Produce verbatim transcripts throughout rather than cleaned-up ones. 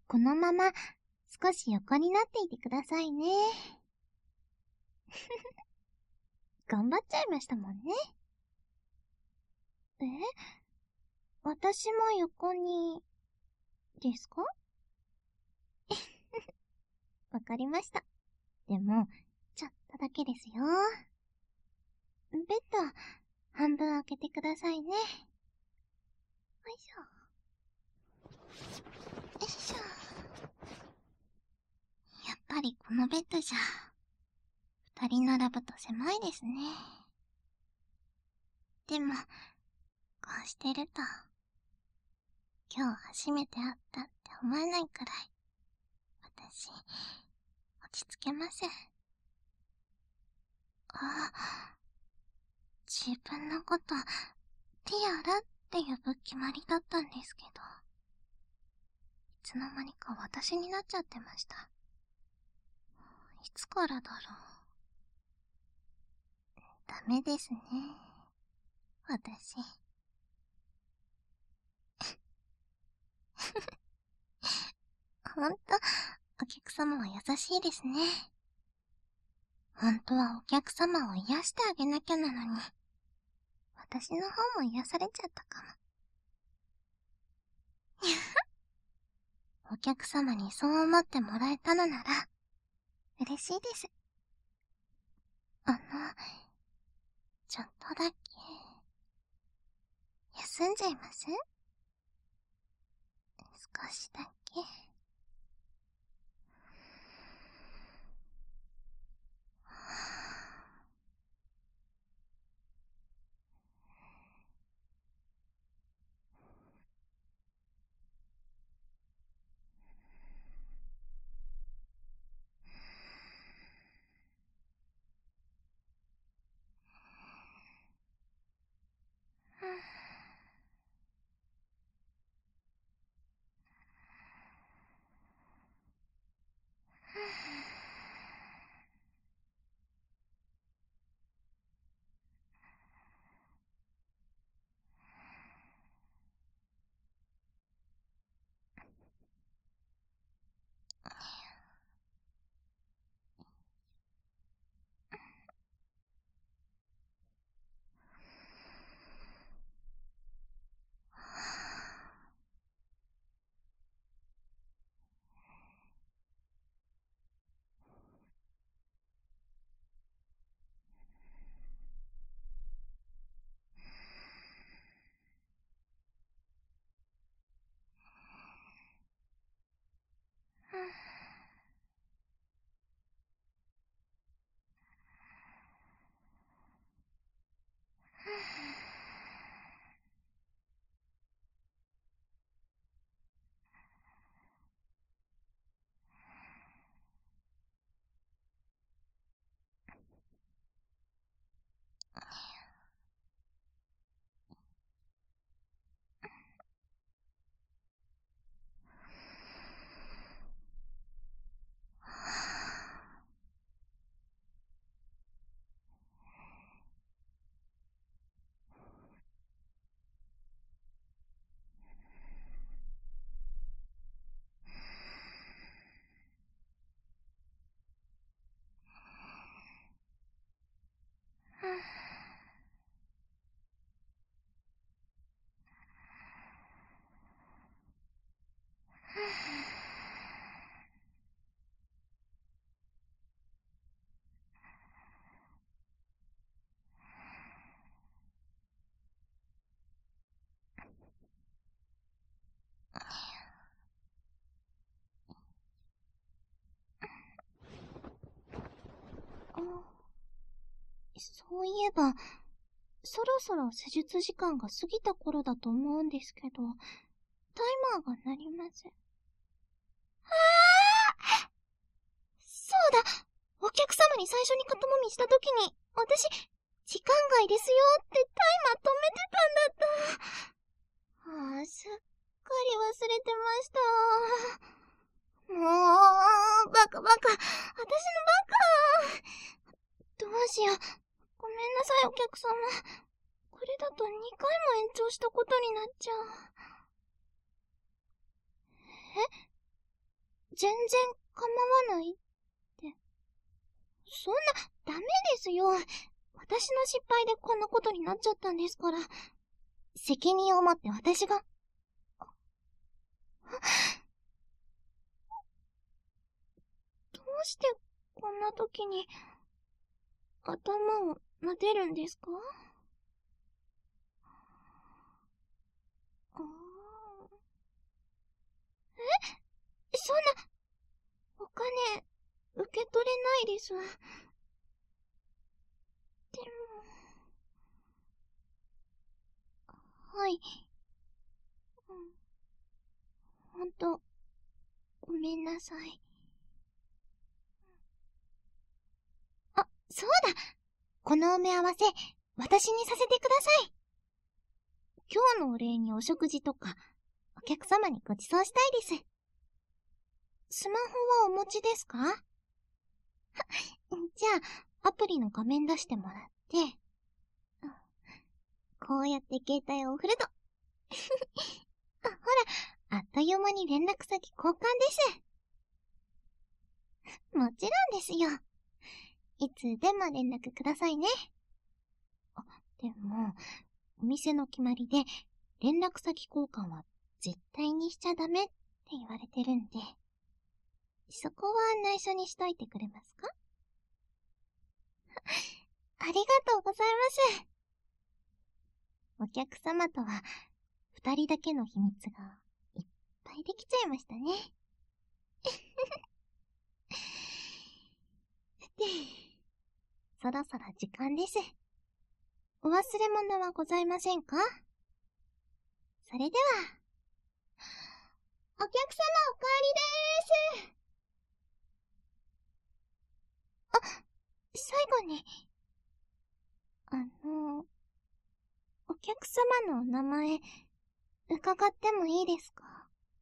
このまま少し横になっていてくださいね。頑張っちゃいましたもんね。え？私も横に、ですか？わかりました。でも、ちょっとだけですよ。ベッド、半分開けてくださいね。よいしょ。よいしょ。やっぱりこのベッドじゃ、二人並ぶと狭いですね。でも、こうしてると、今日初めて会ったって思えないくらい、私、落ち着けます。あ、自分のこと、ティアラって呼ぶ決まりだったんですけど、いつの間にか私になっちゃってました。いつからだろう。ダメですね。私。ほんと、お客様は優しいですね。ほんとはお客様を癒してあげなきゃなのに、私の方も癒されちゃったかも。お客様にそう思ってもらえたのなら、嬉しいです。あの、ちょっとだけ、休んじゃいます？少しだけ。そういえば、そろそろ施術時間が過ぎた頃だと思うんですけど、タイマーが鳴ります。ああ！そうだ！お客様に最初に肩もみした時に、私、時間外ですよってタイマー止めてたんだった。ああ、すっかり忘れてました。もう、バカバカ、私のバカ。どうしよう。ごめんなさい、お客様。これだとにかいも延長したことになっちゃう。え？ 全然構わないって。そんな、ダメですよ。私の失敗でこんなことになっちゃったんですから。責任を持って私が。どうしてこんな時に頭を撫でるんですか？あーえ、そんな、お金、受け取れないです。でも、はい。うん。ほんと、ごめんなさい。あ、そうだ。この埋め合わせ、私にさせてください。今日のお礼にお食事とか、お客様にご馳走したいです。スマホはお持ちですか？は、じゃあ、アプリの画面出してもらって、こうやって携帯を振ると。あ、ほら、あっという間に連絡先交換です。もちろんですよ。いつでも連絡くださいね。あ、でも、お店の決まりで、連絡先交換は絶対にしちゃダメって言われてるんで、そこは内緒にしといてくれますか？ありがとうございます。お客様とは、二人だけの秘密がいっぱいできちゃいましたね。で、そろそろ時間です。お忘れ物はございませんか？それでは、お客様お帰りでーす。あ、最後に、あの、お客様のお名前、伺ってもいいですか？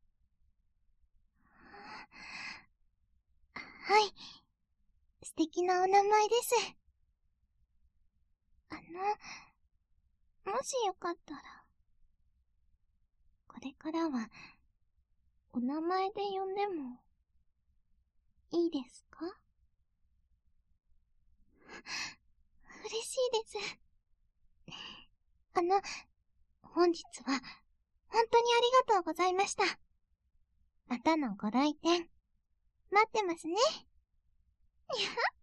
はい、素敵なお名前です。あの、もしよかったら、これからは、お名前で呼んでも、いいですか？嬉しいです。あの、本日は、本当にありがとうございました。またのご来店、待ってますね。にゃは。